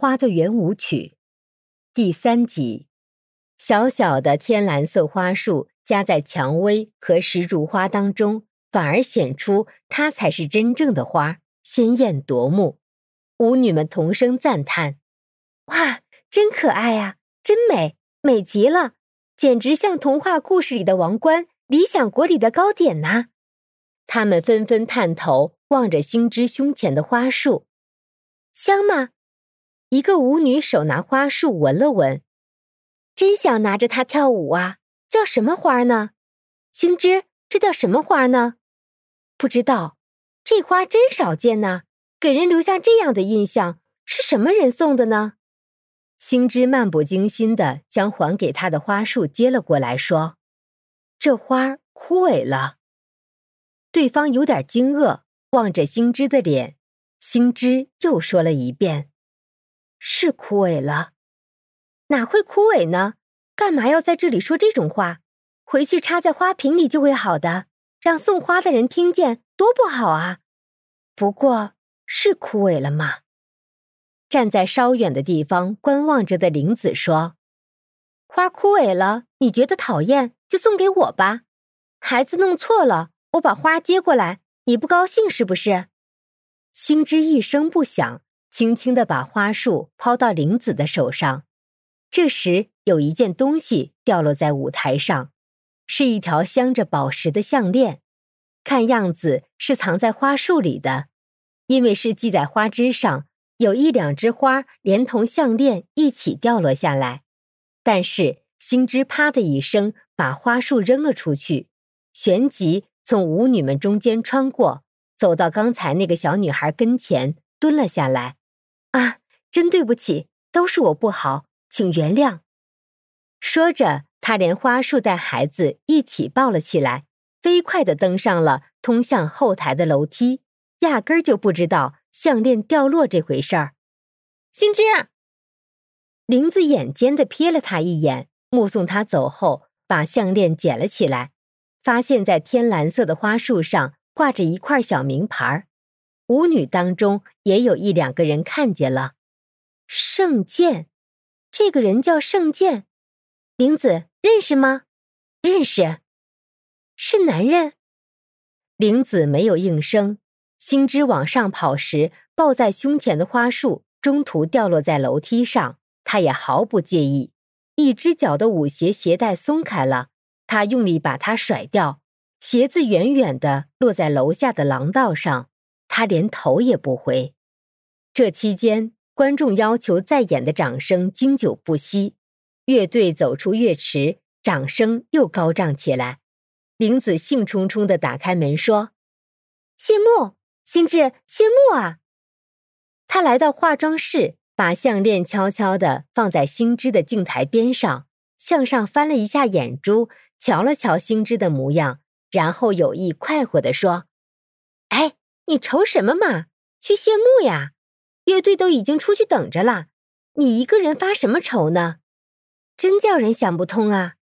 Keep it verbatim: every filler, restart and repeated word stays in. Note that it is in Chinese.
花的圆舞曲》第三集。小小的天蓝色花束夹在蔷薇和石竹花当中，反而显出它才是真正的花，鲜艳夺目。舞女们同声赞叹：哇，真可爱啊，真美，美极了，简直像童话故事里的王冠，理想国里的糕点呐！他们纷纷探头望着星之胸前的花束。香吗？一个舞女手拿花束闻了闻，真想拿着它跳舞啊！叫什么花呢？星之，这叫什么花呢？不知道，这花真少见呢，给人留下这样的印象，是什么人送的呢？星之漫不经心地将还给他的花束接了过来，说：这花枯萎了。对方有点惊愕，望着星之的脸，星之又说了一遍：是枯萎了。哪会枯萎呢？干嘛要在这里说这种话？回去插在花瓶里就会好的，让送花的人听见，多不好啊！不过，是枯萎了吗？站在稍远的地方观望着的玲子说：花枯萎了，你觉得讨厌，就送给我吧。孩子弄错了，我把花接过来，你不高兴是不是？星之一声不响，轻轻地把花束抛到玲子的手上。这时有一件东西掉落在舞台上，是一条镶着宝石的项链，看样子是藏在花束里的，因为是系在花枝上，有一两枝花连同项链一起掉落下来。但是星之啪的一声把花束扔了出去，旋即从舞女们中间穿过，走到刚才那个小女孩跟前，蹲了下来。啊，真对不起，都是我不好，请原谅。说着，她连花束带孩子一起抱了起来，飞快地登上了通向后台的楼梯，压根儿就不知道项链掉落这回事儿。星之！玲子眼尖地瞥了他一眼，目送他走后，把项链捡了起来，发现在天蓝色的花束上挂着一块小名牌。舞女当中也有一两个人看见了。圣剑，这个人叫圣剑，玲子认识吗？认识。是男人？玲子没有应声。星之往上跑时，抱在胸前的花束中途掉落在楼梯上，他也毫不介意。一只脚的舞鞋鞋带松开了，他用力把它甩掉，鞋子远远地落在楼下的廊道上，他连头也不回。这期间，观众要求再演的掌声经久不息，乐队走出乐池，掌声又高涨起来。玲子兴冲冲地打开门说：谢幕，星之，谢幕啊！她来到化妆室，把项链悄悄地放在星之的镜台边上，向上翻了一下眼珠，瞧了瞧星之的模样，然后有意快活地说：哎，你愁什么嘛？去谢幕呀！乐队都已经出去等着了，你一个人发什么愁呢？真叫人想不通啊！